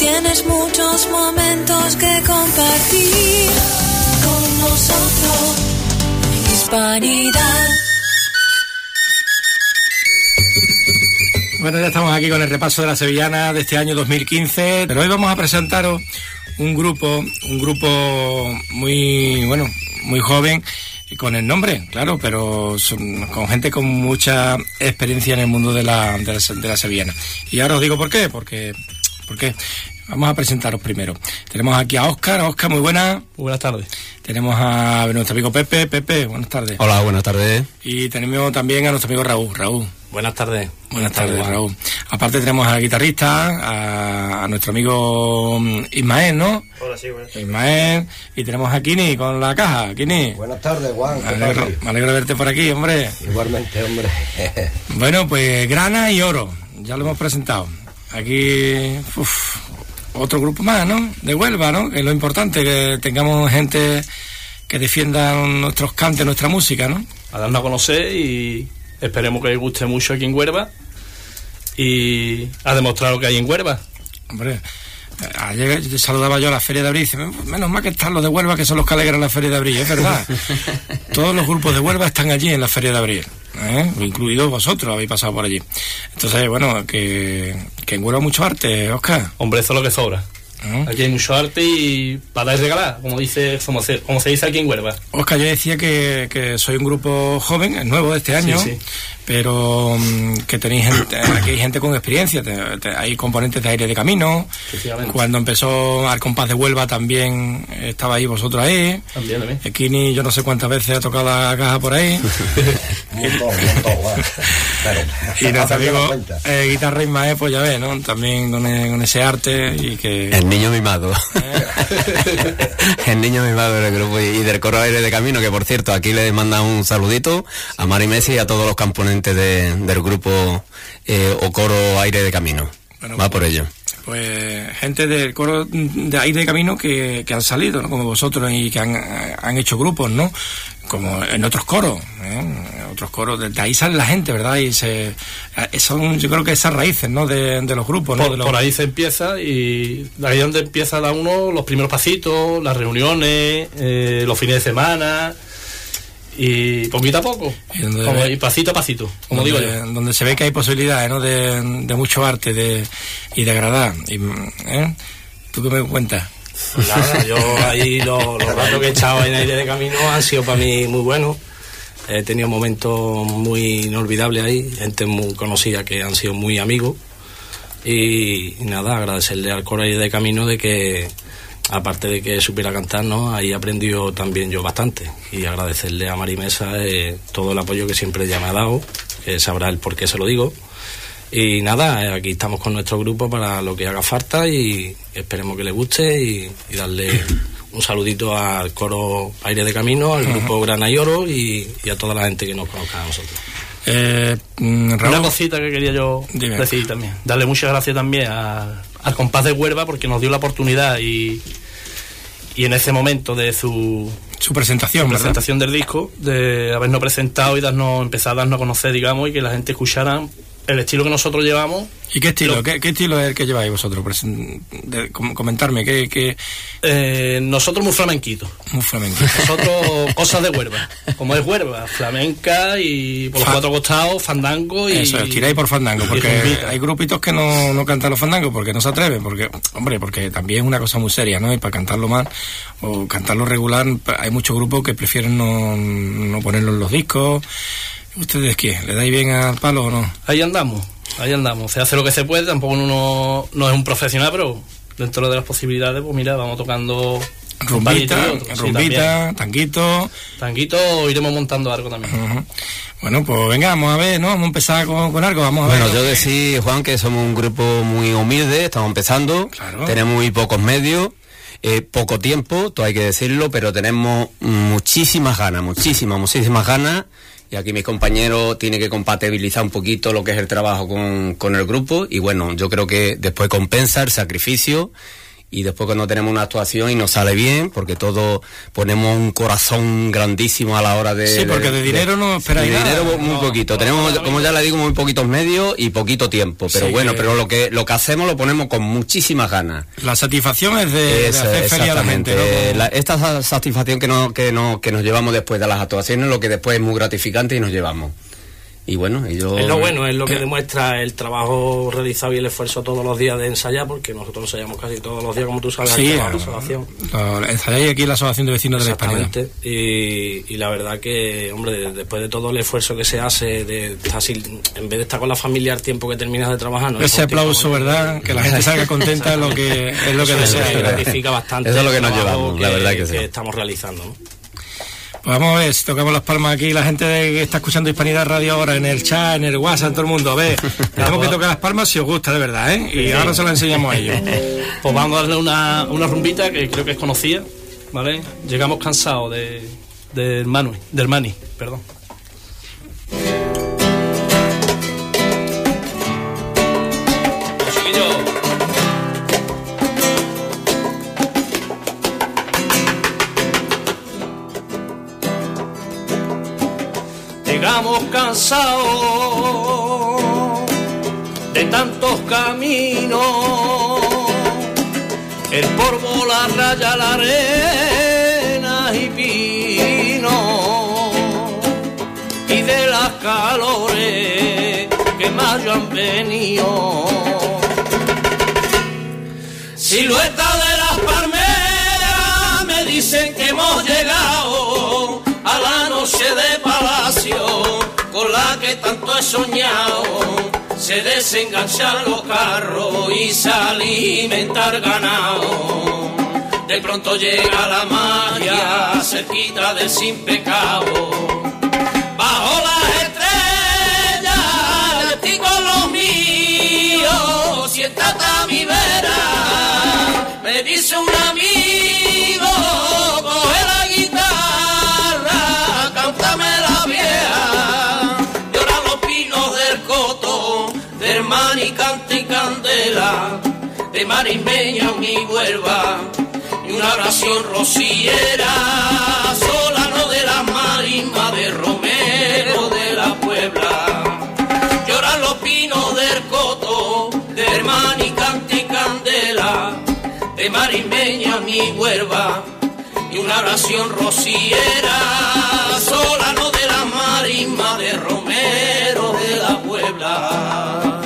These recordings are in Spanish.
tienes muchos momentos que compartir con nosotros. Hispanidad. Bueno, ya estamos aquí con el repaso de la sevillana de este año 2015, pero hoy vamos a presentaros un grupo muy, bueno, muy joven, con el nombre, claro, pero con gente con mucha experiencia en el mundo de la sevillana. Y ahora os digo por qué, porque vamos a presentaros primero. Tenemos aquí a Óscar. Óscar, muy buenas. Buenas tardes. Tenemos a nuestro amigo Pepe. Pepe, buenas tardes. Hola, buenas tardes. Y tenemos también a nuestro amigo Raúl. Raúl. Buenas tardes. Buenas tardes, Raúl. Aparte tenemos al guitarrista, a nuestro amigo Ismael, ¿no? Hola, sí, buenas tardes. Ismael. Y tenemos a Kini con la caja. Kini. Buenas tardes, Juan. Me alegro de verte por aquí, hombre. Igualmente, hombre. Bueno, pues Grana y Oro. Ya lo hemos presentado. Aquí, otro grupo más, ¿no? De Huelva, ¿no? Que es lo importante, que tengamos gente que defienda nuestros cantes, nuestra música, ¿no? A darnos a conocer y esperemos que les guste mucho aquí en Huelva y a demostrar lo que hay en Huelva. Hombre, ayer saludaba yo a la Feria de Abril y dice, menos mal que están los de Huelva, que son los que alegran la Feria de Abril, es verdad. Todos los grupos de Huelva están allí en la Feria de Abril, incluidos vosotros, habéis pasado por allí. Entonces, bueno, que en Huelva hay mucho arte, Óscar. Hombre, eso es lo que sobra. Aquí hay mucho arte y para dar y regalar, como se dice aquí en Huelva. Óscar, yo decía que soy un grupo joven, es nuevo de este año, sí. Pero que tenéis gente, aquí hay gente con experiencia, hay componentes de Aire de Camino. Cuando empezó Al Compás de Huelva también estaba ahí vosotros ahí. También. Kini, yo no sé cuántas veces ha tocado la caja por ahí. Un montón, y nuestro amigo guitarra Ismael, pues ya ves, ¿no? También con ese arte y que... El niño mimado. El niño mimado del grupo y del coro Aire de Camino, que por cierto, aquí le manda un saludito a Mari Messi y a todos los componentes del grupo o coro Aire de Camino. Bueno, va por ello. Pues gente del coro de Aire de Camino que han salido, ¿no? Como vosotros, y que han hecho grupos, ¿no? Como en otros coros, otros coros, de ahí sale la gente, ¿verdad? Y son, yo creo que esas raíces, ¿no? De los grupos, ¿no? Por ahí se empieza, y de ahí es donde empieza cada uno los primeros pasitos, las reuniones, los fines de semana, y poquito a poco, y pasito a pasito, como digo yo. Donde se ve que hay posibilidades, ¿no? De mucho arte y de agradar. ¿Tú qué me cuentas? Pues nada, yo ahí los ratos que he echado en Aire de Camino han sido para mí muy buenos. He tenido momentos muy inolvidables ahí, gente muy conocida que han sido muy amigos. Y nada, agradecerle al coro Aire de Camino de que, aparte de que supiera cantar, ¿no? Ahí aprendió también yo bastante. Y agradecerle a Mari Mesa todo el apoyo que siempre ella me ha dado, que sabrá el por qué se lo digo. Y nada, aquí estamos con nuestro grupo para lo que haga falta y esperemos que le guste y darle un saludito al coro Aire de Camino, al grupo Grana y Oro y a toda la gente que nos conozca a nosotros. Una cosita que quería yo decir también. Darle muchas gracias también al Compás de Huelva porque nos dio la oportunidad y en ese momento de su presentación del disco, de habernos presentado y empezar a darnos a conocer, digamos, y que la gente escuchara el estilo que nosotros llevamos. ¿Y qué estilo? ¿Qué estilo es el que lleváis vosotros? Comentarme, nosotros muy flamenquitos. Muy flamenquitos. Nosotros cosas de Huelva. Como es Huelva, flamenca y por los cuatro costados, fandango y... Eso, tiráis por fandango, porque hay grupitos que no cantan los fandangos porque no se atreven, porque también es una cosa muy seria, ¿no? Y para cantarlo mal o cantarlo regular, hay muchos grupos que prefieren no ponerlo en los discos. ¿Ustedes qué? ¿Le dais bien al palo o no? Ahí andamos. Se hace lo que se puede, tampoco uno no es un profesional, pero dentro de las posibilidades, pues mira, vamos tocando rumbita, tanguito, iremos montando algo también. Uh-huh. Bueno, pues venga, vamos a ver, ¿no? Vamos a empezar con algo, vamos a ver. Bueno, yo decía, Juan, que somos un grupo muy humilde, estamos empezando, claro. Tenemos muy pocos medios, poco tiempo, todo hay que decirlo, pero tenemos muchísimas ganas, y aquí mis compañeros tienen que compatibilizar un poquito lo que es el trabajo con el grupo, y bueno, yo creo que después compensa el sacrificio y después cuando tenemos una actuación y nos sale bien, porque todos ponemos un corazón grandísimo a la hora de... Sí, porque de dinero no esperáis nada. De dinero muy poquito, tenemos, como ya le digo, muy poquitos medios y poquito tiempo, pero bueno, pero lo que hacemos lo ponemos con muchísimas ganas. La satisfacción es de hacer feria a la gente, ¿no? Esta satisfacción que nos llevamos después de las actuaciones, lo que después es muy gratificante y nos llevamos. Y bueno, es lo que demuestra el trabajo realizado y el esfuerzo todos los días de ensayar, porque nosotros ensayamos casi todos los días, como tú sabes, sí, la asociación. Ensayáis aquí en la Asociación de Vecinos de la Hispanidad. Y la verdad que, hombre, después de todo el esfuerzo que se hace, en vez de estar con la familia al tiempo que terminas de trabajar... ¿no? Ese aplauso, ¿verdad? Que la gente salga contenta es lo que desea. Y gratifica bastante. Eso es lo que nos llevamos, la verdad que sí. Estamos realizando, ¿no? Vamos a ver, si tocamos las palmas aquí, la gente que está escuchando Hispanidad Radio ahora, en el chat, en el WhatsApp, todo el mundo, a ver, tenemos que tocar las palmas si os gusta, de verdad, ¿eh? Y ahora se las enseñamos a ellos. Pues vamos a darle una rumbita que creo que es conocida, ¿vale? Llegamos cansados del Mani, perdón. Llegamos cansados de tantos caminos, el polvo, la raya, la arena y pino, y de las calores que mayo han venido. Silueta de las palmeras me dicen que hemos llegado a la noche de palacio con la que tanto he soñado. Se desenganchan los carros y se alimenta el ganado. De pronto llega la magia cerquita del sin pecado. Bajo las estrellas estoy con los míos, siéntate a mi vera, me dice un amigo, coge la guitarra, cántame la vieja, lloran los pinos del coto, del Mani, canta y candela, de Marismeña mi Huelva, y una oración rociera, Solano de la Marisma, de Romero de la Puebla. Lloran los pinos del coto, del Mani, canta y candela, de Marismeña mi Huelva, y una oración rociera, Solano de la Marisma, de Romero de la Puebla.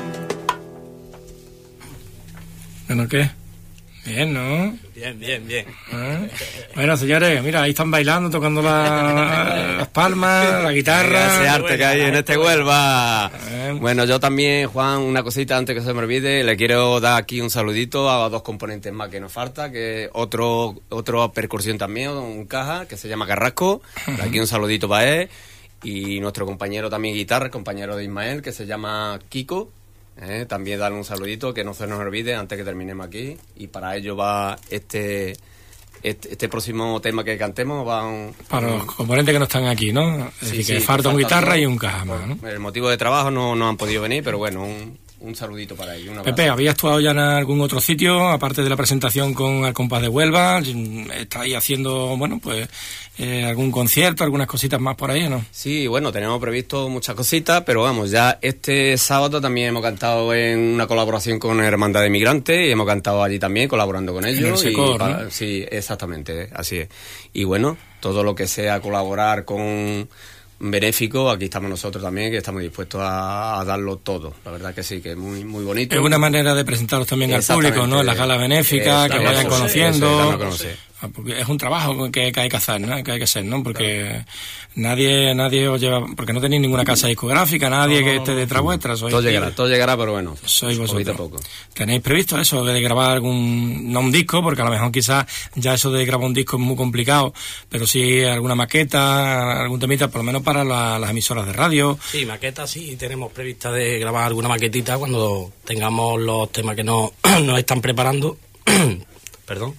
Bueno, ¿qué? Bien, ¿no? Bien. Bueno, señores, mira, ahí están bailando, tocando las palmas, la guitarra. Ese arte que hay en este Huelva. Bueno, yo también, Juan, una cosita antes que se me olvide, le quiero dar aquí un saludito a dos componentes más que nos falta, que otro percusión también, un caja, que se llama Carrasco. Aquí un saludito para él. Y nuestro compañero también guitarra, compañero de Ismael, que se llama Kiko. También darle un saludito, que no se nos olvide antes que terminemos aquí, y para ello va este próximo tema que cantemos para los componentes que no están aquí, ¿no? Es decir, que falta un guitarra y un caja más, ¿no? El motivo de trabajo no han podido venir, pero bueno, un saludito para ellos. Pepe, ¿había actuado ya en algún otro sitio, aparte de la presentación con el compás de Huelva? ¿Estáis haciendo, bueno, pues algún concierto, algunas cositas más por ahí, no? Sí, bueno, tenemos previsto muchas cositas, pero vamos, ya este sábado también hemos cantado en una colaboración con Hermandad de Migrantes y hemos cantado allí también, colaborando con ellos. En el Secor, ¿no? Sí, exactamente, así es. Y bueno, todo lo que sea colaborar con benéfico, aquí estamos nosotros también, que estamos dispuestos a darlo todo. La verdad que sí, que es muy, muy bonito. Es una manera de presentaros también al público, ¿no? En las galas benéficas, que vayan conociendo. Porque es un trabajo que hay que hacer, ¿no? Que hay que hacer, ¿no? Porque nadie os lleva, porque no tenéis ninguna casa discográfica, nadie que esté detrás vuestra. Todo llegará, pero bueno. Sois vosotros. Poco. ¿Tenéis previsto eso de grabar no un disco? Porque a lo mejor quizás ya eso de grabar un disco es muy complicado, pero sí alguna maqueta, algún temita, por lo menos para las emisoras de radio. Sí, maqueta sí, tenemos prevista de grabar alguna maquetita cuando tengamos los temas que nos están preparando. Perdón.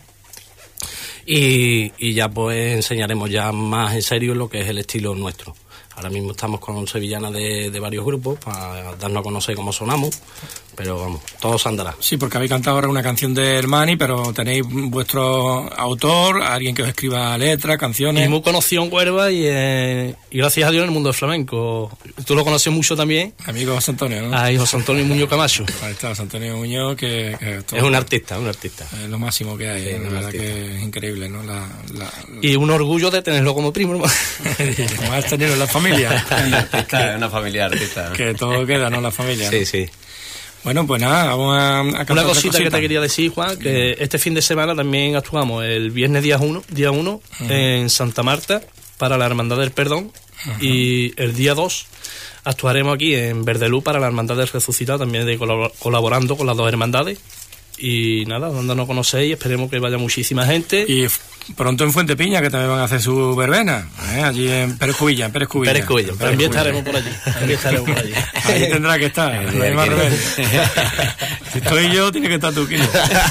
Y ya pues enseñaremos ya más en serio lo que es el estilo nuestro. Ahora mismo estamos con sevillanas de varios grupos para darnos a conocer cómo sonamos, pero vamos, todo se andará. Sí, porque habéis cantado ahora una canción de Hermani, pero tenéis vuestro autor, alguien que os escriba letras, canciones. Y muy conocido en Huelva y gracias a Dios en el mundo del flamenco. Tú lo conoces mucho también. Amigo José Antonio, ¿no? José Antonio Muñoz Camacho. Ahí está José Antonio Muñoz, que es un artista. Es lo máximo que hay, sí, la verdad que es increíble, ¿no? Y un orgullo de tenerlo como primo, hermano. Más tenerlo en la familia. Una familia artista, ¿no? Que todo queda, ¿no? La familia. Sí, ¿no? sí. Bueno, pues nada, vamos a cantar una cosita que te quería decir, Juan, que este fin de semana también actuamos el viernes día 1 en Santa Marta para la Hermandad del Perdón, y el día 2 actuaremos aquí en Verdelú para la Hermandad del Resucitado, también colaborando con las dos hermandades. Y nada, dándonos a conocer y esperemos que vaya muchísima gente. Y pronto en Fuente Piña, que también van a hacer su verbena, allí en Pérez Cubilla. También estaremos por allí. Ahí tendrá que estar, no hay más remedio. Si estoy yo, tiene que estar tú, Kino.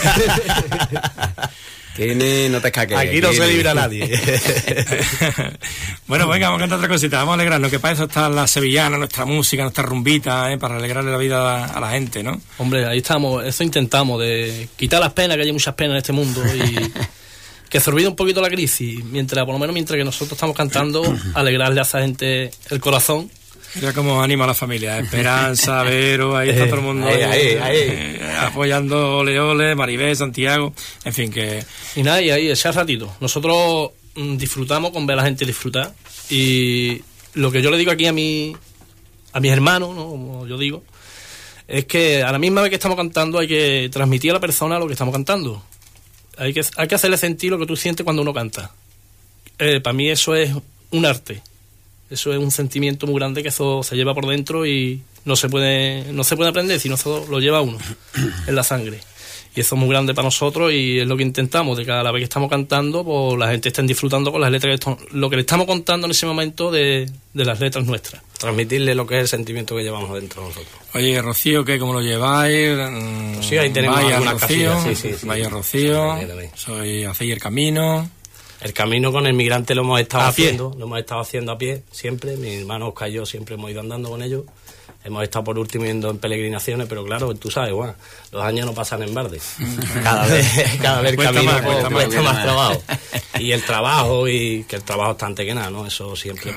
Kini, no te escaques. Aquí no se libra nadie. Bueno, venga, vamos a cantar otra cosita, vamos a alegrarnos, que para eso está la sevillana, nuestra música, nuestra rumbita, para alegrarle la vida a la gente, ¿no? Hombre, ahí estamos, eso intentamos, de quitar las penas, que hay muchas penas en este mundo, y que se olvide un poquito la crisis, por lo menos mientras que nosotros estamos cantando, alegrarle a esa gente el corazón. Mira cómo anima a la familia, Esperanza, Vero, ahí está todo el mundo apoyando, ole, Maribel, Santiago, en fin, que... Y nada, y ahí ese ratito, nosotros disfrutamos con ver a la gente disfrutar, y lo que yo le digo aquí a mis hermanos, ¿no? Como yo digo, es que a la misma vez que estamos cantando hay que transmitir a la persona lo que estamos cantando, hay que hacerle sentir lo que tú sientes cuando uno canta. Para mí eso es un arte. Eso es un sentimiento muy grande que eso se lleva por dentro y no se puede aprender, sino eso lo lleva uno en la sangre. Y eso es muy grande para nosotros y es lo que intentamos, de cada vez que estamos cantando, pues la gente esté disfrutando con las letras, lo que le estamos contando en ese momento de las letras nuestras. Transmitirle lo que es el sentimiento que llevamos dentro de nosotros. Oye, Rocío, ¿cómo lo lleváis? Sí, ahí tenemos algunas Rocío, casillas. Sí. Vaya Rocío, hacéis el camino... El camino con el migrante lo hemos estado haciendo a pie siempre. Mi hermano Oscar y yo siempre hemos ido andando con ellos. Hemos estado por último yendo en peregrinaciones, pero claro, tú sabes, Juan, los años no pasan en balde. Cada vez el camino cuesta más trabajo. Y el trabajo, y que el trabajo está antes que nada, ¿no? Eso siempre...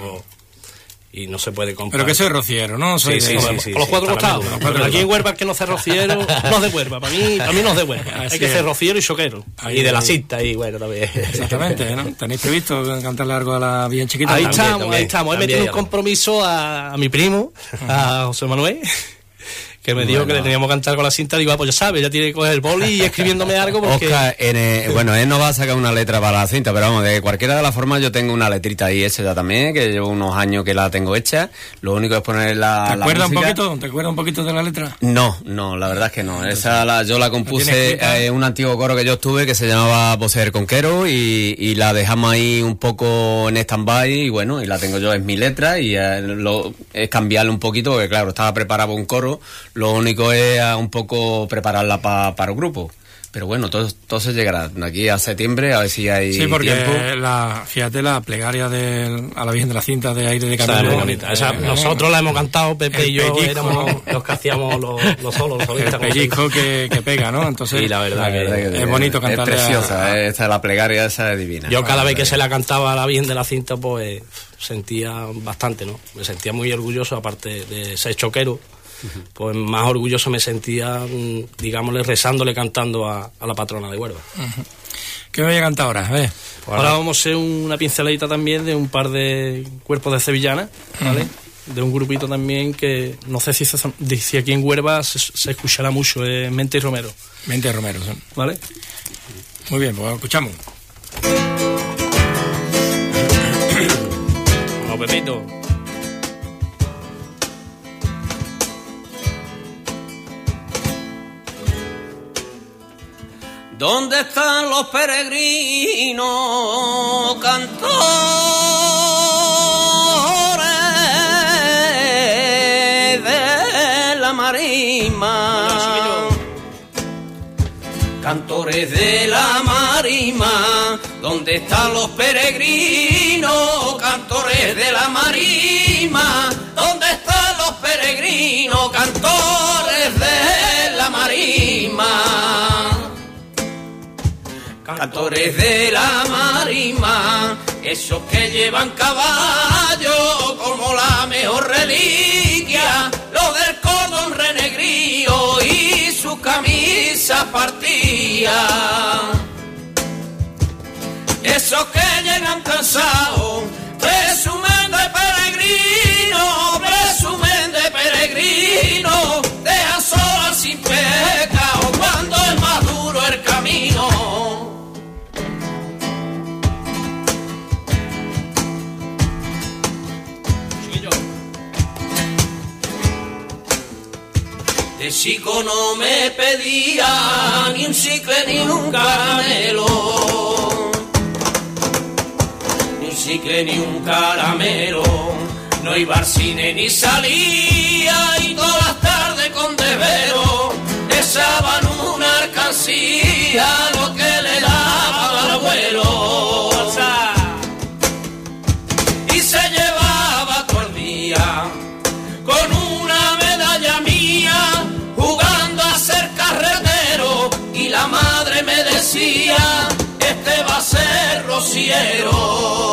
y no se puede comprar. Pero que soy rociero, ¿no? Sí, por los cuatro costados. Pero aquí en Huelva, que no sea rociero, no es de Huelva. Para mí no es de Huelva. Hay que ser rociero y choquero. Y de la cinta, y bueno, también. Exactamente, ¿no? ¿Tenéis previsto cantar largo a la bien chiquita? Ahí estamos. He metido un compromiso a mi primo, a José Manuel, que me dijo que le teníamos que cantar con la cinta. Digo, pues ya sabes, ya tiene que coger el boli y escribiéndome algo porque... Oscar, él no va a sacar una letra para la cinta, pero vamos, de cualquiera de las formas yo tengo una letrita ahí hecha ya también, que llevo unos años que la tengo hecha. Lo único es poner la acuerdas música. ¿Te acuerdas un poquito de la letra? No, la verdad es que no. Yo la compuse en un antiguo coro que yo estuve que se llamaba Voces del Conquero y la dejamos ahí un poco en stand-by y bueno, y la tengo yo, es mi letra y es cambiarle un poquito, porque claro, estaba preparado un coro. Lo único es un poco prepararla para el grupo. Pero bueno, todo se llegará de aquí a septiembre, a ver si hay tiempo. Sí, porque la plegaria a la Virgen de la Cinta de Aire de Camino. Muy bonita. Nosotros la hemos cantado, Pepe y yo éramos los que hacíamos los solistas. El pellizco que pega, ¿no? Entonces, sí, la verdad que es bonito cantarle. Es preciosa, esta la plegaria esa es divina. Yo cada vez que se la cantaba a la Virgen de la Cinta, pues sentía bastante, ¿no? Me sentía muy orgulloso, aparte de ser choquero. Pues más orgulloso me sentía, digámosle, rezándole, cantando a la patrona de Huelva. ¿Qué me voy a cantar ahora? A ver. Ahora vamos a hacer una pinceladita también de un par de cuerpos de sevillanas, ¿vale? De un grupito también que no sé si aquí en Huelva se escuchará mucho, es Mente y Romero. Mente y Romero, ¿sí? ¿Vale? Muy bien, pues escuchamos. Vamos, Pepito. ¿Dónde están los peregrinos cantores de la marisma? Cantores de la marisma, ¿dónde están los peregrinos? Cantores de la marisma, ¿dónde están los peregrinos? Cantores de marisma, cantores de la marisma, esos que llevan caballo como la mejor reliquia, los del cordón renegrío y su camisa partida, esos que llegan cansados, presumen de peregrino, dejan solo al sin pecado cuando es más duro el camino. De chico no me pedía ni un chicle ni un caramelo, ni un chicle ni un caramelo, no iba al cine ni salía y todas las tardes con desvelo echaban una alcancía lo que le daba al abuelo y se llevaba todo el día con una medalla mía jugando a ser carretero y la madre me decía este va a ser rociero.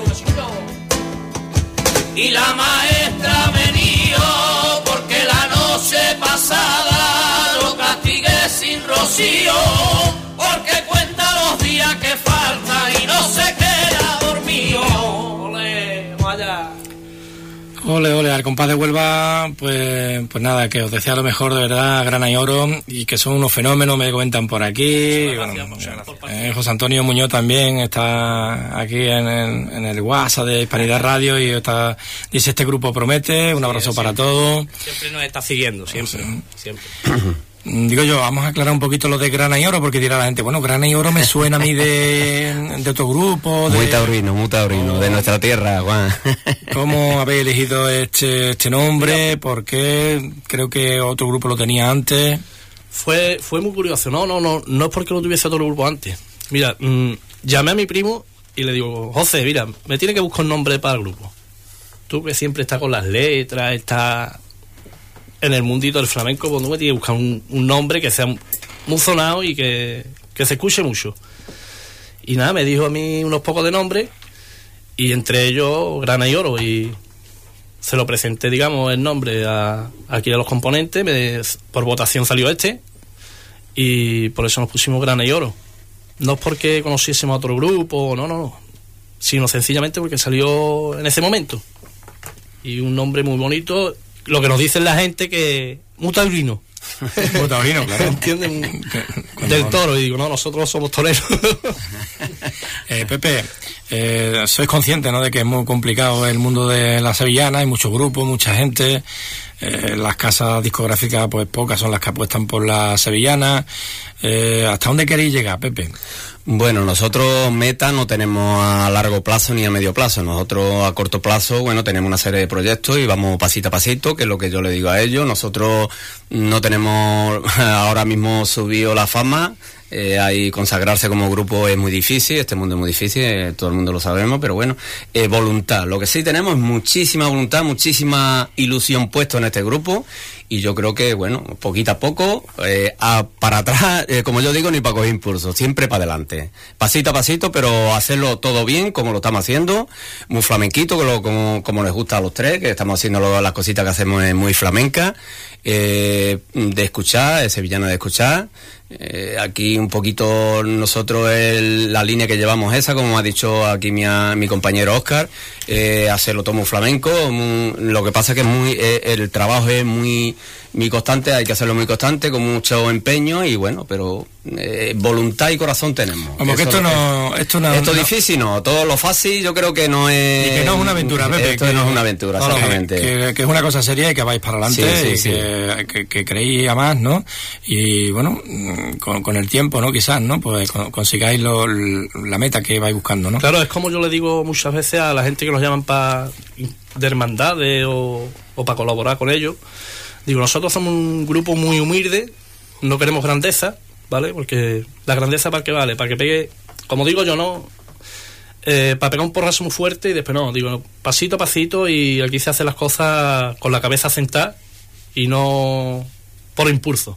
Y la maestra venía porque la noche pasada lo castigué sin rocío, porque cuenta los días que faltan y no se queda dormido. Ole, vaya. Ole, al compás de Huelva, pues nada, que os desea lo mejor, de verdad, Grana y Oro, y que son unos fenómenos, me comentan por aquí. Muchas gracias. José Antonio Muñoz también está aquí en el WhatsApp de Hispanidad Radio y dice este grupo promete, un abrazo para todos. Siempre nos está siguiendo, siempre. Digo yo, vamos a aclarar un poquito lo de Grana y Oro, porque dirá la gente, bueno, Grana y Oro me suena a mí de otro grupo. Muy taurino, de nuestra tierra, Juan. ¿Cómo habéis elegido este nombre? ¿Por qué? Creo que otro grupo lo tenía antes. Fue muy curioso, no es porque lo tuviese otro grupo antes. Mira, llamé a mi primo y le digo, José, mira, me tiene que buscar un nombre para el grupo. Tú que siempre estás con las letras, estás en el mundito del flamenco, pues tú me tienes que buscar un nombre que sea muy sonado y que se escuche mucho. Y nada, me dijo a mí unos pocos de nombres, y entre ellos Grana y Oro, y se lo presenté, digamos, el nombre aquí a los componentes, por votación salió este, y por eso nos pusimos Grana y Oro. No es porque conociésemos a otro grupo, no, sino sencillamente porque salió en ese momento. Y un nombre muy bonito, lo que nos dice la gente que muy taurino. Muy taurino, claro. ¿Entienden? Del toro, y digo, no, nosotros somos toreros. Pepe, sois conscientes, ¿no?, de que es muy complicado el mundo de la sevillana, hay muchos grupos, mucha gente, las casas discográficas pues pocas son las que apuestan por la sevillana. ¿Hasta dónde queréis llegar, Pepe? Bueno, nosotros meta no tenemos a largo plazo ni a medio plazo. Nosotros a corto plazo, bueno, tenemos una serie de proyectos y vamos pasito a pasito, que es lo que yo le digo a ellos. Nosotros no tenemos ahora mismo subido la fama. Ahí consagrarse como grupo es muy difícil, este mundo es muy difícil, todo el mundo lo sabemos, pero bueno, voluntad. Lo que sí tenemos es muchísima voluntad, muchísima ilusión puesto en este grupo, y yo creo que, bueno, poquito a poco, para atrás, como yo digo, ni para coger impulso, siempre para adelante. Pasito a pasito, pero hacerlo todo bien, como lo estamos haciendo, muy flamenquito, como les gusta a los tres, que estamos haciendo las cositas que hacemos muy flamenca, de escuchar, sevillana de escuchar. Aquí un poquito nosotros la línea que llevamos esa, como ha dicho aquí mi compañero Óscar, hacerlo todo muy flamenco. Lo que pasa es que el trabajo es muy constante, hay que hacerlo muy constante, con mucho empeño, y bueno, pero voluntad y corazón tenemos. Como que esto es difícil, no, todo lo fácil yo creo que no es... Y que no es una aventura, Pepe. Esto no es una aventura, exactamente. Que es una cosa seria y que vais para adelante, sí. Que creéis a más, ¿no? Y bueno, con el tiempo, ¿no? Quizás, ¿no? Pues consigáis la meta que vais buscando, ¿no? Claro, es como yo le digo muchas veces a la gente que nos llaman de hermandades o para colaborar con ellos. Digo, nosotros somos un grupo muy humilde, no queremos grandeza, ¿vale? Porque la grandeza, ¿para qué vale? Para que pegue, como digo yo, no, para pegar un porrazo muy fuerte y después no, digo, pasito a pasito, y aquí se hacen las cosas con la cabeza sentada y no por impulso.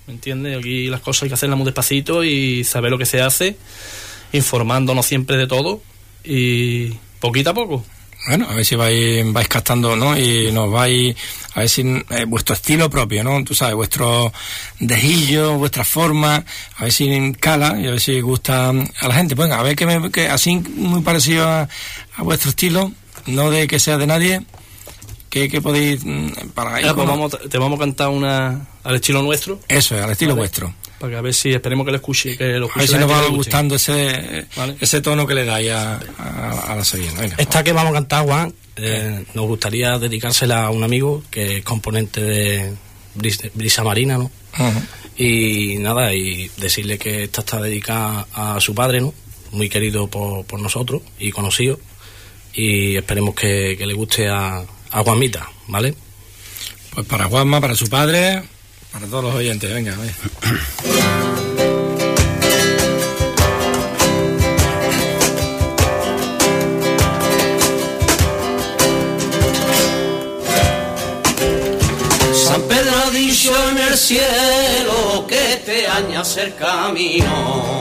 ¿me entiendes? Aquí las cosas hay que hacerlas muy despacito y saber lo que se hace, informándonos siempre de todo y poquito a poco. Bueno, a ver si vais captando, ¿no? Y nos vais, a ver si vuestro estilo propio, ¿no? Tú sabes, vuestro dejillo, vuestra forma, a ver si cala y a ver si gusta a la gente. Pues venga, a ver que así muy parecido a vuestro estilo, no de que sea de nadie, que podéis para ahí. Pues te vamos a cantar una al estilo nuestro. Eso es, al estilo vuestro. Para que a ver si esperemos que lo escuche. A ver si nos va gustando ese tono que le dais a la sevillana. Venga, esta que vamos a cantar, Juan, nos gustaría dedicársela a un amigo que es componente de Brisa Marina, ¿no? Uh-huh. Y nada, y decirle que esta está dedicada a su padre, ¿no? Muy querido por nosotros y conocido. Y esperemos que le guste a Juanmita, ¿vale? Pues para Juanma, para su padre, para todos los oyentes, venga, a ver. San Pedro ha dicho en el cielo que este año hacer camino.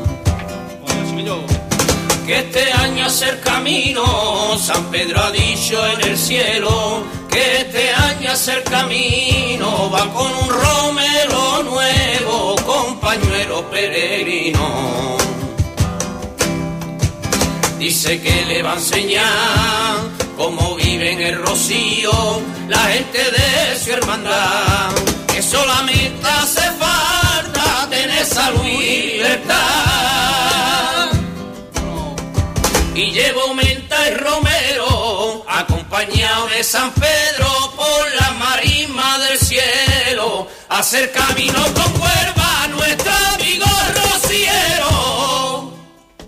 Que este año hacer camino. San Pedro ha dicho en el cielo que este año hacer camino. Va con un romero nuevo, con pañuelo peregrino. Dice que le va a enseñar cómo vive en el rocío la gente de su hermandad, que solamente hace falta tener salud y libertad. Y lleva menta y romero, acompañado de San Pedro por la marisma del cielo, a hacer camino con Huelva, nuestro amigo rociero.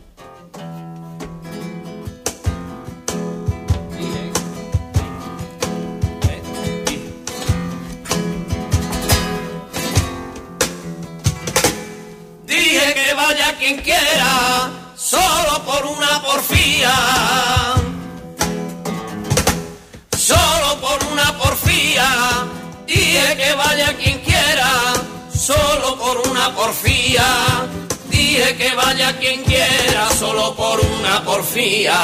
Dije que vaya quien quiera, solo por una porfía, solo por una porfía. Dije que vaya quien quiera, solo por una porfía. Dije que vaya quien quiera, solo por una porfía.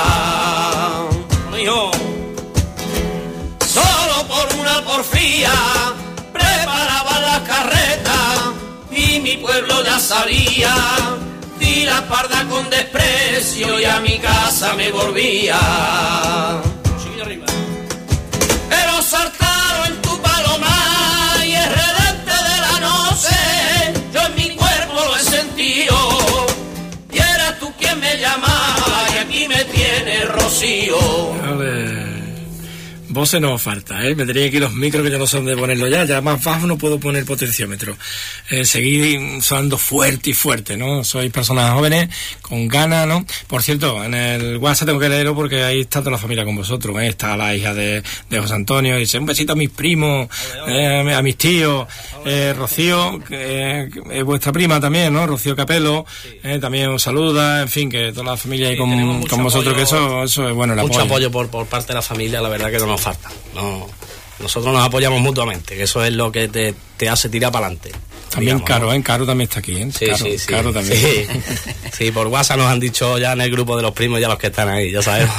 Solo por una porfía, preparaba la carreta y mi pueblo ya sabía. Di la parda con desprecio y a mi casa me volvía. Pero saltaron en tu palomar y el redente de la noche, yo en mi cuerpo lo he sentido. Y eras tú quien me llamaba y aquí me tiene Rocío. Voces no falta, ¿eh? Me tenía aquí los micros que yo no sé dónde ponerlo ya más bajo no puedo poner potenciómetro. Seguir sonando fuerte y fuerte, ¿no? Sois personas jóvenes, con ganas, ¿no? Por cierto, en el WhatsApp tengo que leerlo porque ahí está toda la familia con vosotros, ¿eh? Está la hija de José Antonio, dice un besito a mis primos, a mis tíos, Rocío, es vuestra prima también, ¿no? Rocío Capelo, también os saluda, en fin, que toda la familia ahí con vosotros, apoyo, que eso es bueno, el apoyo. Mucho apoyo por parte de la familia, la verdad que no nos falta. No, nosotros nos apoyamos mutuamente, que eso es lo que te hace tirar para adelante. También digamos, Caro, ¿no? Caro también está aquí, ¿eh? Sí, Caro, sí. Caro también. Sí. Sí, por WhatsApp nos han dicho ya en el grupo de los primos, ya los que están ahí, ya sabemos.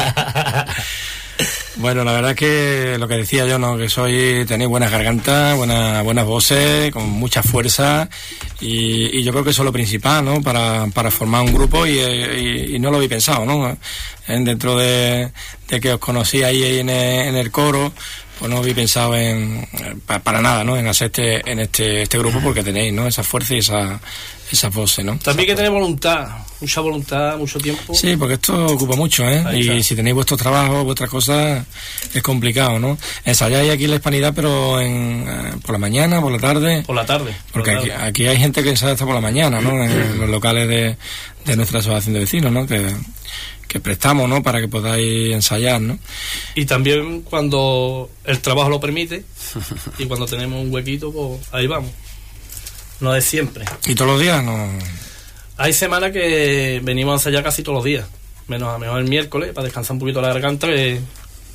Bueno, la verdad es que lo que decía yo, ¿no? Que tenéis buenas gargantas, buenas voces, con mucha fuerza y yo creo que eso es lo principal, ¿no? Para formar un grupo y no lo habéis pensado, ¿no? Dentro de que os conocí ahí en el coro, pues no habéis pensado para nada, ¿no? En hacer este grupo porque tenéis, ¿no? Esa fuerza y esas voces, ¿no? También que tener mucha voluntad, mucho tiempo. Sí, porque esto ocupa mucho, ¿eh? Y si tenéis vuestros trabajos, vuestras cosas, es complicado, ¿no? Ensayáis aquí en la Hispanidad, pero por la mañana, por la tarde. Por la tarde. Porque aquí hay gente que ensaya hasta por la mañana, ¿no? En los locales de nuestra asociación de vecinos, ¿no? Que prestamos, ¿no? Para que podáis ensayar, ¿no? Y también cuando el trabajo lo permite y cuando tenemos un huequito, pues ahí vamos. No es siempre. ¿Y todos los días? No. Hay semanas que venimos a ensayar casi todos los días, menos a lo mejor el miércoles, para descansar un poquito la garganta, que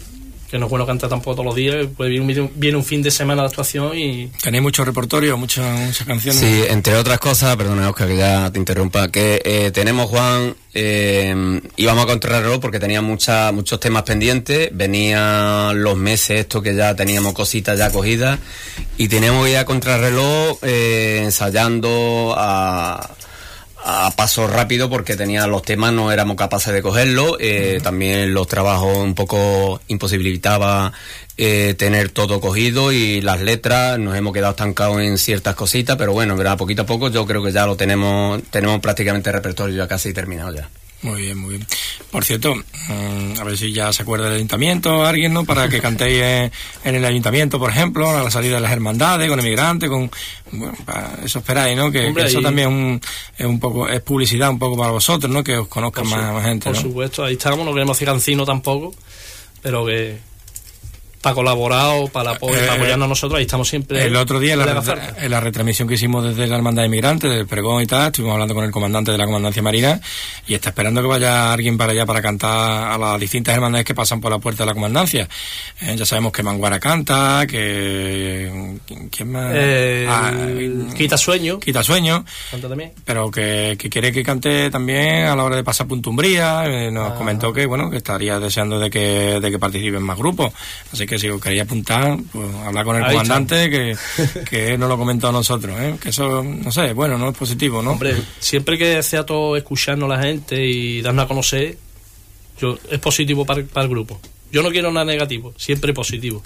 que no es bueno cantar tampoco todos los días, pues viene un fin de semana de actuación y... ¿Tenéis mucho repertorio, muchas canciones? Sí, entre otras cosas, perdona Oscar que ya te interrumpa, que tenemos, Juan, íbamos a contrarreloj porque tenía muchos temas pendientes, venían los meses estos que ya teníamos cositas ya cogidas y teníamos que ir a contrarreloj ensayando a paso rápido porque tenía los temas, no éramos capaces de cogerlos, también los trabajos un poco imposibilitaba tener todo cogido y las letras, nos hemos quedado estancados en ciertas cositas, pero bueno, ¿verdad? Poquito a poco yo creo que ya lo tenemos prácticamente el repertorio ya casi terminado ya. Muy bien, muy bien. Por cierto, a ver si ya se acuerda del ayuntamiento, alguien, ¿no? Para que cantéis en el ayuntamiento, por ejemplo, a la salida de las hermandades, con emigrantes, bueno, eso esperáis, ¿no? Que eso también es un poco, es publicidad un poco para vosotros, ¿no? Que os conozcan más gente, ¿no? Por supuesto, ahí estamos, no queremos hacer cancino tampoco, pero que para colaborar o para apoyarnos nosotros, ahí estamos siempre. El otro día, en la retransmisión que hicimos desde la Hermandad de Inmigrantes, del pregón y tal, estuvimos hablando con el comandante de la Comandancia Marina y está esperando que vaya alguien para allá para cantar a las distintas hermandades que pasan por la puerta de la Comandancia. Ya sabemos que Manguara canta, que... ¿Quién más? Quita Sueño. Canta también. Pero que quiere que cante también a la hora de pasar Puntumbría. Nos comentó que, bueno, que estaría deseando de que participen más grupos. Así que si os queréis apuntar, pues hablar con el comandante que nos lo comentó a nosotros, que eso, no sé, bueno, no es positivo, ¿no? Hombre, siempre que sea todo escucharnos a la gente y darnos a conocer, es positivo para el grupo. Yo no quiero nada negativo, siempre positivo.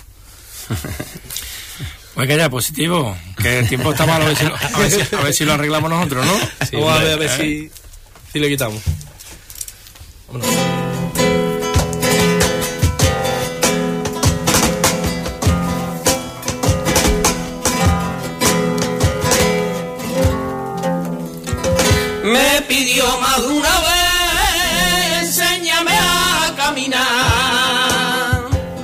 Pues que ya positivo, que el tiempo está malo, a ver si lo arreglamos nosotros, ¿no? Sí, vamos a ver si le quitamos. Vámonos. Me pidió más de una vez, enséñame a caminar,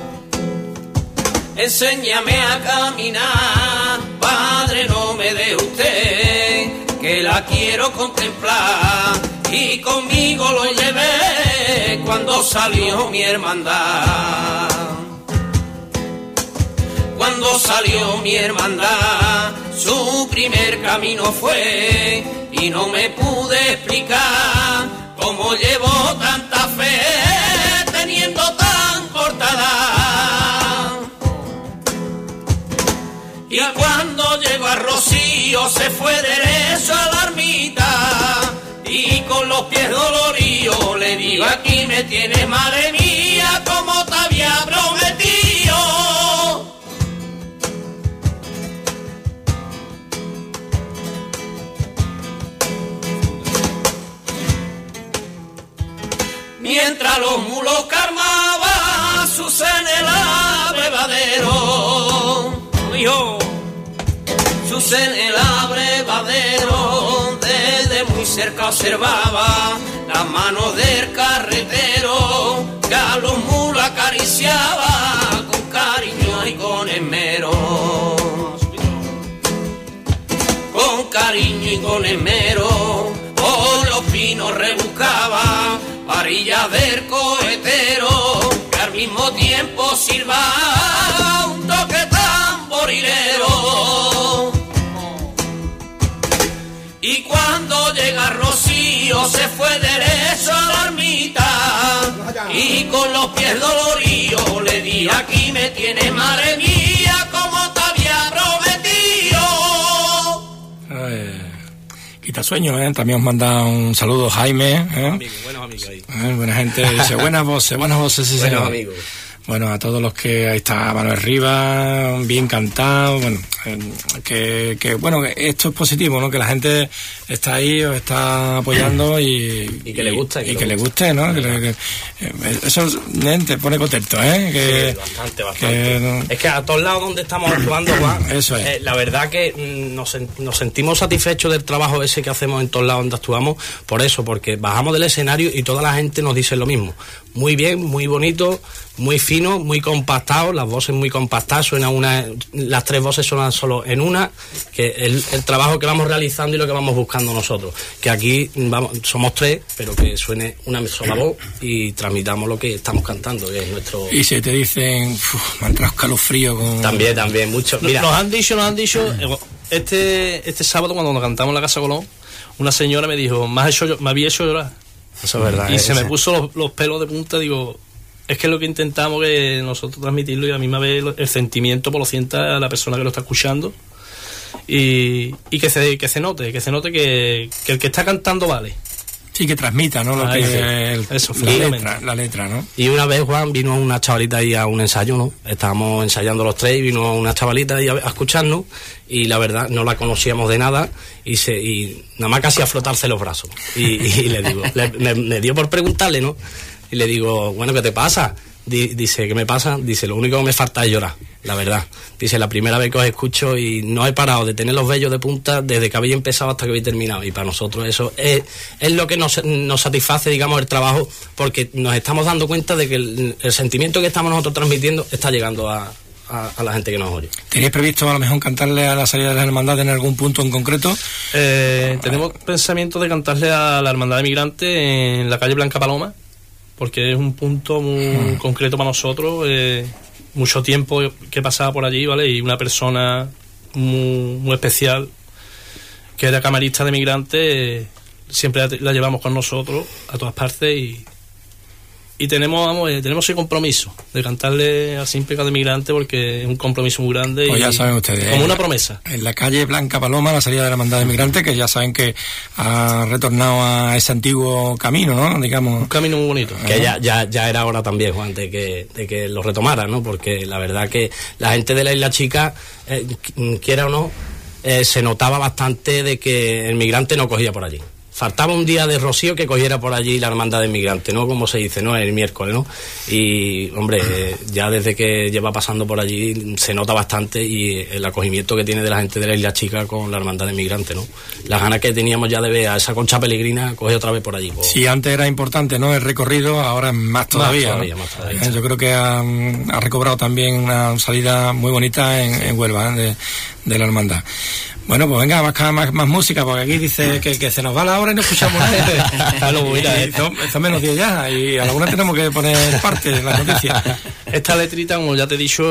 enséñame a caminar, padre no me dé usted, que la quiero contemplar, y conmigo lo llevé cuando salió mi hermandad. Cuando salió mi hermandad, su primer camino fue, y no me pude explicar cómo llevó tanta fe teniendo tan corta edad. Y cuando llegó a Rocío se fue derecho a la ermita, y con los pies doloridos le digo: aquí me tienes, madre mía, como te había prometido. Mientras los mulos carmaban sus en el abrevadero, sus en el abrevadero, desde muy cerca observaba las manos del carretero, que a los mulos acariciaba con cariño y con esmero. Con cariño y con esmero, por los pinos rebuscaba varillas del cohetero, que al mismo tiempo sirva un toque tamborilero. Y cuando llega Rocío se fue derecho a la ermita, y con los pies doloridos le di: aquí me tienes, madre mía, como te había prometido. Quita Sueño, también os manda un saludo Jaime, Buenos amigos ahí. Buena gente, dice buenas voces, sí, buenos amigos. Bueno, a todos los que ahí está Manuel Rivas, bien cantado, bueno, que bueno, que esto es positivo, ¿no? Que la gente está ahí, os está apoyando y que le gusta. Y que le guste, ¿no? Eso te pone contento, Sí, bastante. Es que a todos lados donde estamos actuando, Juan, eso es. La verdad que nos sentimos satisfechos del trabajo ese que hacemos en todos lados donde actuamos, por eso, porque bajamos del escenario y toda la gente nos dice lo mismo. Muy bien, muy bonito, muy fino, muy compactado, las voces muy compactadas, las tres voces suenan solo en una, que el trabajo que vamos realizando y lo que vamos buscando nosotros. Que aquí somos 3, pero que suene una sola voz y transmitamos lo que estamos cantando, que es nuestro... Y se te dicen, me han entrado escalofrío con... También, mucho. Mira, nos han dicho, este sábado cuando nos cantamos en la Casa Colón, una señora me dijo, me había hecho llorar. Eso es verdad. Y se me puso los pelos de punta, digo... Es que es lo que intentamos que nosotros transmitirlo y a la misma vez el sentimiento por lo sienta la persona que lo está escuchando y que se note que el que está cantando vale. Sí, que transmita, ¿no? Lo que eso, la letra, ¿no? Y una vez, Juan, vino una chavalita ahí a un ensayo, ¿no? Estábamos ensayando los 3 y vino una chavalita ahí a escucharnos y la verdad no la conocíamos de nada y nada más casi a flotarse los brazos. Y le digo, me dio por preguntarle, ¿no? Y le digo, bueno, ¿qué te pasa? Dice, ¿qué me pasa? Dice, lo único que me falta es llorar, la verdad. Dice, la primera vez que os escucho y no he parado de tener los vellos de punta desde que habéis empezado hasta que habéis terminado. Y para nosotros eso es lo que nos satisface, digamos, el trabajo, porque nos estamos dando cuenta de que el sentimiento que estamos nosotros transmitiendo está llegando a la gente que nos oye. ¿Tenéis previsto a lo mejor cantarle a la salida de la hermandad en algún punto en concreto? Tenemos pensamiento de cantarle a la Hermandad de Migrantes en la calle Blanca Paloma, porque es un punto muy concreto para nosotros, mucho tiempo que pasaba por allí, ¿vale? Y una persona muy especial, que era camarista de Migrantes, siempre la llevamos con nosotros a todas partes y tenemos ese compromiso de cantarle al Sin Pecado de Migrante, porque es un compromiso muy grande. Pues ya saben ustedes, como una promesa. En la calle Blanca Paloma, la salida de la Hermandad de Migrantes, que ya saben que ha retornado a ese antiguo camino, ¿no? Digamos. Un camino muy bonito. Que ya era hora también, Juan, de que lo retomara, ¿no? Porque la verdad que la gente de la Isla Chica, quiera o no, se notaba bastante de que el migrante no cogía por allí. Faltaba un día de rocío que cogiera por allí la hermandad de Migrantes, ¿no? Como se dice, ¿no? El miércoles, ¿no? Y, hombre, ya desde que lleva pasando por allí se nota bastante y el acogimiento que tiene de la gente de la Isla Chica con la hermandad de Migrantes, ¿no? Las ganas que teníamos ya de ver a esa Concha Peregrina coge otra vez por allí. Pues. Sí, antes era importante, ¿no? El recorrido, ahora es más todavía. Más todavía. Yo creo que ha recobrado también una salida muy bonita en Huelva, de la hermandad. Bueno, pues venga, más música, porque aquí dice que se nos va la hora y no escuchamos nada. Son menos 10 ya, y a alguna tenemos que poner parte de las noticias. Esta letrita, como ya te he dicho,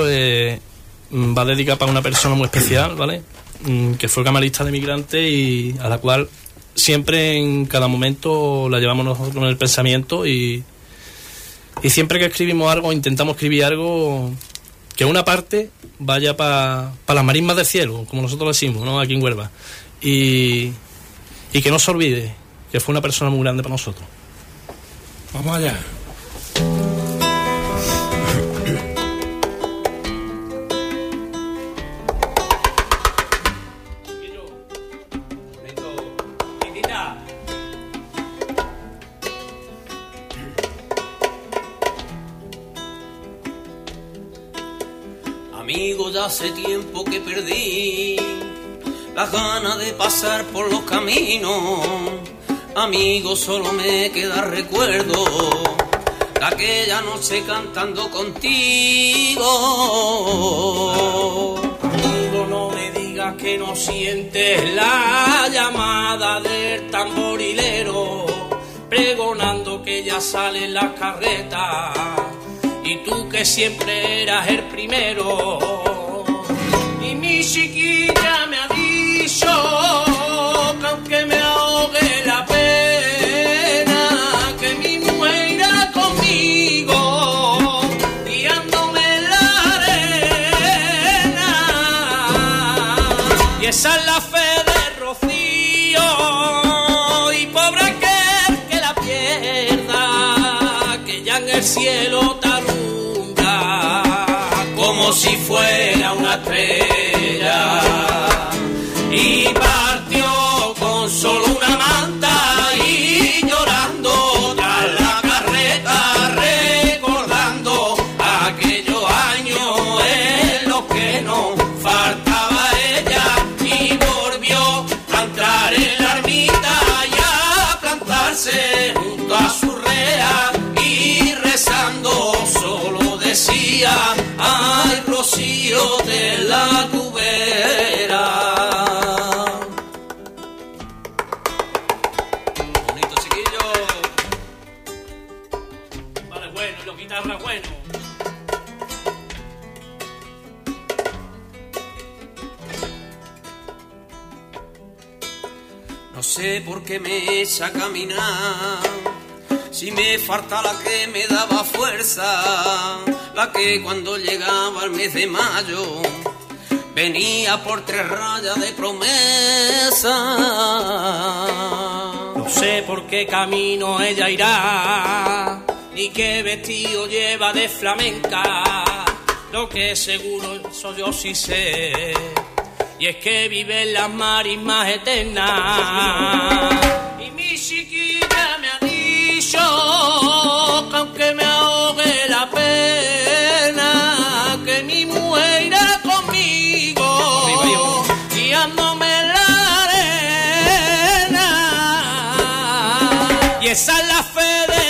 va dedicada para una persona muy especial, ¿vale? Que fue camarista de Migrantes y a la cual siempre, en cada momento, la llevamos nosotros en el pensamiento y siempre que escribimos algo, intentamos escribir algo que una parte vaya para las marismas del cielo, como nosotros decimos, ¿no? Aquí en Huelva. Y que no se olvide que fue una persona muy grande para nosotros. Vamos allá. Amigo, ya hace tiempo que perdí las ganas de pasar por los caminos. Amigo, solo me queda recuerdo de aquella noche cantando contigo. Amigo, no me digas que no sientes la llamada del tamborilero, pregonando que ya salen las carretas. Y tú que siempre eras el primero. Y mi chiquilla me ha dicho que aunque me ahogue la pena, que mi mujer irá conmigo, guiándome en la arena. Y esa es la fe de Rocío, y pobre aquel que la pierda, que ya en el cielo como si fuera una estrella, y partió con solo una manta y llorando tras la carreta, recordando aquellos años en los que no faltaba ella, y volvió a entrar en la ermita y a plantarse junto a su rea, y rezando solo decía: ay, Rocío de la Cubera. Carragüeno. No sé por qué me echa a caminar, si me falta la que me daba fuerza, la que cuando llegaba el mes de mayo venía por 3 rayas de promesa. No sé por qué camino ella irá, ni qué vestido lleva de flamenca. Lo que seguro eso yo sí sé, y es que vive en las marismas eternas. Y mi chiquilla me ha dicho que aunque me ahogue la pena, que mi mujer irá conmigo, guiándome en la arena. Y esa es la fe de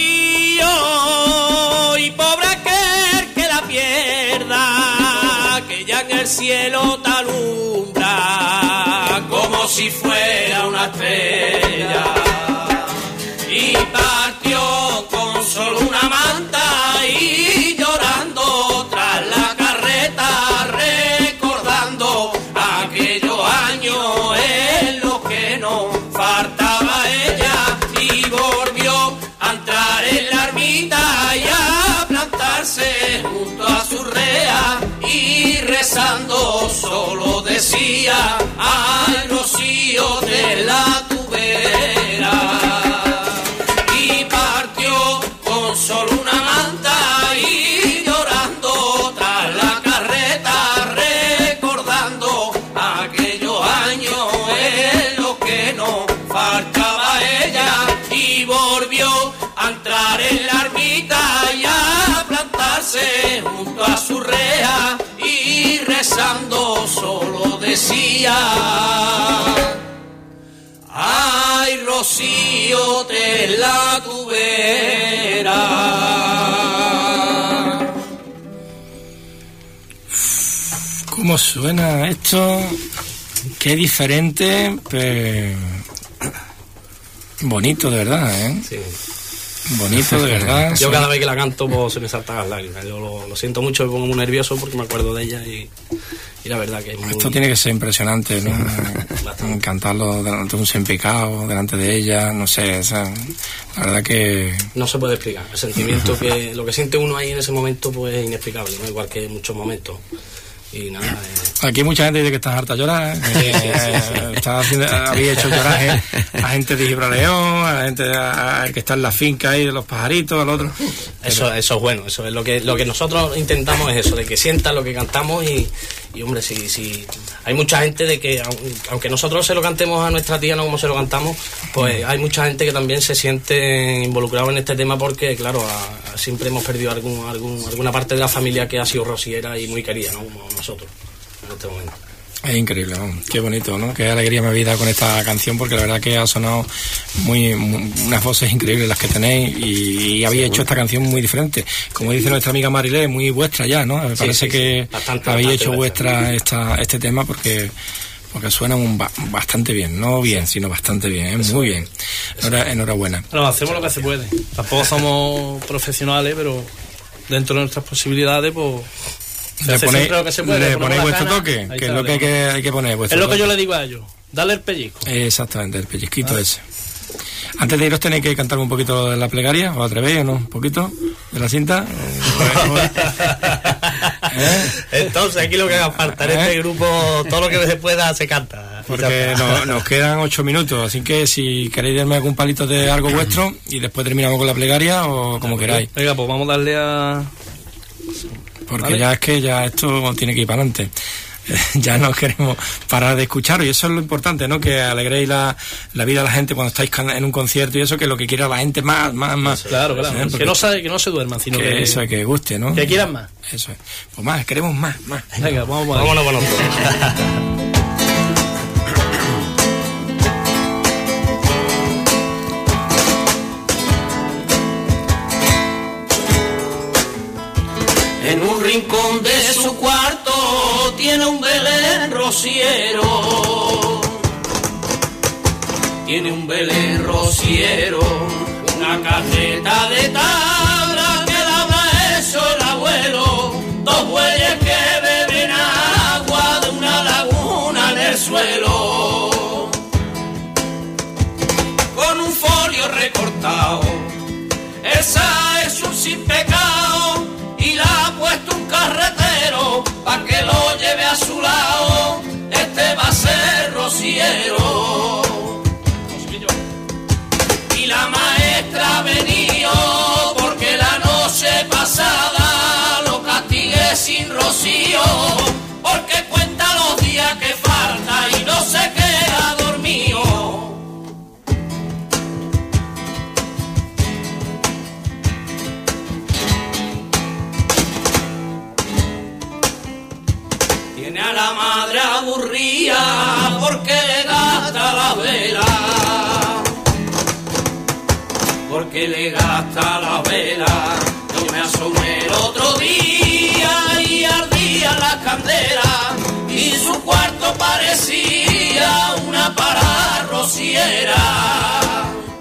Rocío, y pobre aquel que la pierda, que ya en el cielo te alumbra como si fuera una estrella. Y partió con solo una manta y llorando tras la carreta, recordando aquellos años en los que no faltaba ella. Y volvió a entrar en la ermita y a plantarse junto a su rea, y rezando solo decía: ay, Rocío de la Tubera. Y partió con solo una manta y llorando tras la carreta, recordando aquellos años en los que no faltaba ella. Y volvió a entrar en la ermita y a plantarse junto a su rea, y rezando solo decía: ay, Rocío de la Tubera. ¿Cómo suena esto? Qué diferente, pero bonito de verdad, ¿eh? Sí. Bonito de verdad. Yo cada vez que la canto pues, se me saltan las lágrimas. Yo lo siento mucho, me pongo muy nervioso porque me acuerdo de ella y la verdad que es muy... Esto tiene que ser impresionante, ¿no? Cantarlo delante de un sempicao, delante de ella, no sé, la verdad que... No se puede explicar. El sentimiento que... Lo que siente uno ahí en ese momento pues es inexplicable, ¿no? Igual que en muchos momentos. Y nada, Aquí mucha gente dice que estás harta de llorar, había hecho llorar a gente de Gibraleón, a gente que está en la finca ahí de los pajaritos, al otro. Eso es bueno, eso es lo que nosotros intentamos, es eso, de que sientan lo que cantamos y hombre, si hay mucha gente de que aunque nosotros se lo cantemos a nuestra tía, no como se lo cantamos, pues hay mucha gente que también se siente involucrado en este tema porque claro, siempre hemos perdido alguna parte de la familia que ha sido rociera y muy querida, ¿no? Como nosotros en este momento. Es increíble, ¿no? Qué bonito, ¿no? Qué alegría me vida con esta canción, porque la verdad que ha sonado unas voces increíbles las que tenéis y habéis hecho esta canción muy diferente. Como dice nuestra amiga Marilé, muy vuestra ya, ¿no? Me parece que habéis hecho vuestra este tema porque suena bastante bien, no bien, sino bastante bien, muy bien. Enhorabuena. Bueno, hacemos lo que se puede. Tampoco somos profesionales, pero dentro de nuestras posibilidades, pues... Le ponéis vuestro toque, que es lo que hay que poner. Es lo que yo le digo a ellos, dale el pellizco. Exactamente, el pellizquito ese. Antes de iros tenéis que cantar un poquito de la plegaria, ¿os atrevéis o no? ¿Un poquito de la cinta? Entonces aquí lo que haga falta en este grupo, todo lo que se pueda se canta. Porque nos quedan 8 minutos, así que si queréis darme algún palito de algo vuestro y después terminamos con la plegaria o como queráis. Venga, pues vamos a darle a... Porque ¿vale? ya es que ya esto tiene que ir para adelante. Ya no queremos parar de escucharos y eso es lo importante, ¿no? Que alegréis la vida a la gente cuando estáis en un concierto y eso, que lo que quiera la gente más. Claro. Que no se duerman, sino que eso es que guste, ¿no? Que quieran más. Eso es. Pues más, queremos más. Venga, vámonos con nosotros. En un rincón de su cuarto tiene un Belén rociero. Tiene un Belén rociero, una carreta de tabla que la un folio recortado. Esa es un sin pecado y la ha puesto un carretero pa' que lo lleve a su lado. Este va a ser rociero. Y la maestra ha venido porque la noche pasada lo castigué sin rocío, porque cuenta los días que falta y no se queda dormido. Tiene a la madre aburrida porque le gasta la vela, porque le gasta la vela. Yo me asomé el otro día y ardía la candela y su cuarto parecía una pararrociera.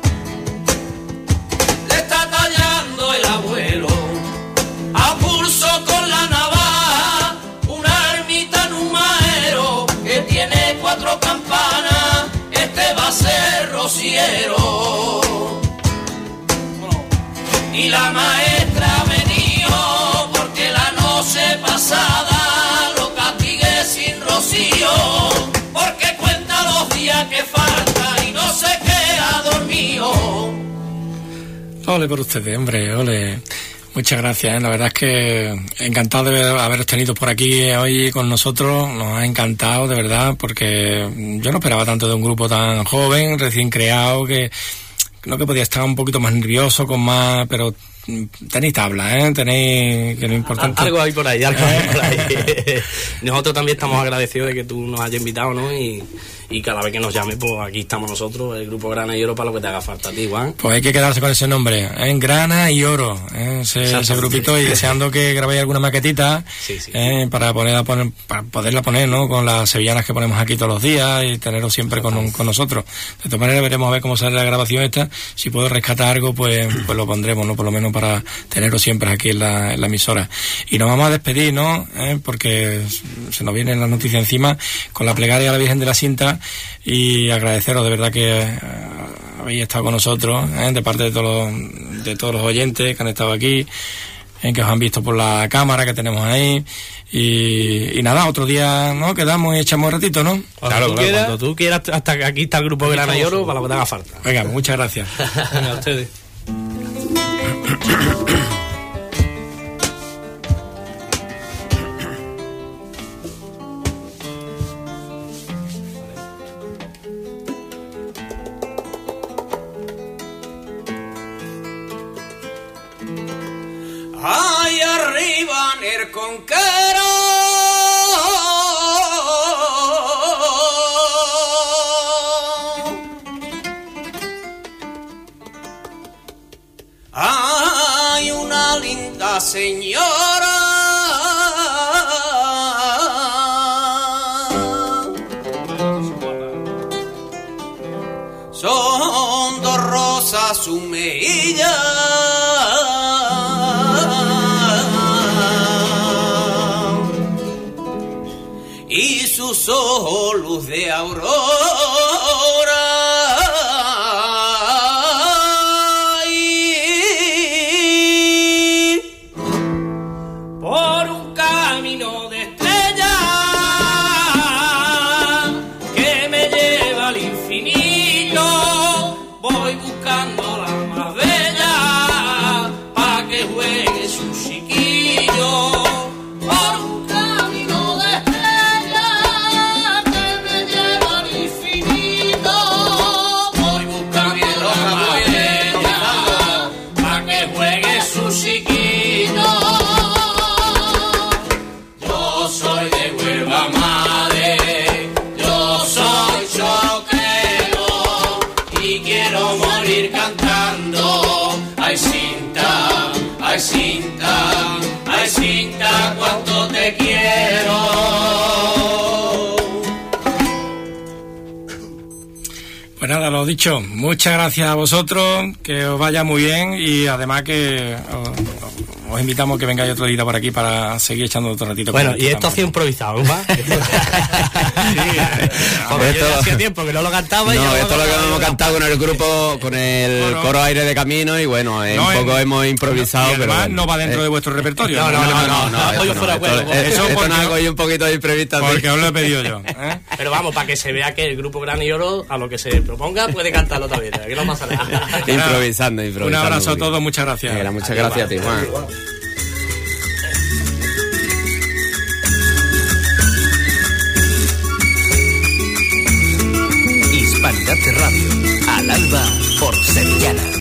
Le está tallando el abuelo a pulso con la navaja una ermita en un maero que tiene 4 campanas. Este va a ser rociero. Y la maestra ha venido porque la noche pasada lo castigué sin rocío, porque cuenta los días que falta y no se queda dormido. Ole por ustedes, hombre, ole. Muchas gracias, la verdad es que encantado de haberos tenido por aquí hoy con nosotros, nos ha encantado, de verdad, porque yo no esperaba tanto de un grupo tan joven, recién creado, que no, que podía estar un poquito más nervioso, con más, pero tenéis tabla, tenéis, que lo importante... Algo hay por ahí, algo hay por ahí. Nosotros también estamos agradecidos de que tú nos hayas invitado, ¿no? Y cada vez que nos llame, pues aquí estamos nosotros, el Grupo Grana y Oro, para lo que te haga falta a ti, Juan. Pues hay que quedarse con ese nombre, Grana y Oro, ese grupito, y deseando que grabéis alguna maquetita, sí. para poderla poner, ¿no? Con las sevillanas que ponemos aquí todos los días y tenerlo siempre con nosotros. De todas maneras veremos a ver cómo sale la grabación esta, si puedo rescatar algo, pues lo pondremos, ¿no? Por lo menos para tenerlo siempre aquí en la emisora. Y nos vamos a despedir, ¿no? Porque se nos viene la noticia encima, con la plegaria a la Virgen de la Cinta, y agradeceros de verdad que habéis estado con nosotros, de parte de todos los oyentes que han estado aquí, que os han visto por la cámara que tenemos ahí, y nada, otro día, ¿no? Quedamos y echamos un ratito, ¿no? Cuando tú quieras, hasta que aquí está el Grupo Grana y Oro, para lo que te haga falta. Venga, muchas gracias. Venga, a ustedes. Ay, arriba en el conquero, hay una linda señora, son 2 rosas su mejilla, y sus ojos luz de aurora. Y por un camino de estrella que me lleva al infinito, voy buscando la más bella pa' que juegue su chiquillo. Por un camino de ay Cinta, cuánto te quiero. Pues nada, lo dicho, muchas gracias a vosotros, que os vaya muy bien, y además que os invitamos que vengáis otro día por aquí para seguir echando otro ratito. Bueno, y esto ha sido improvisado, ¿va? Hacía tiempo que no lo cantaba. No, esto es lo que hemos cantado con el grupo, con el coro Aire de Camino, y bueno, un poco hemos improvisado, pero además no va dentro de vuestro repertorio. No, esto no hago yo un poquito de imprevista. Porque os lo he pedido yo. Pero vamos, para que se vea que el grupo Gran y Oro, a lo que se proponga, puede cantarlo también. Aquí no pasa nada. Improvisando. Un abrazo a todos, muchas gracias. Muchas gracias a ti, Juan.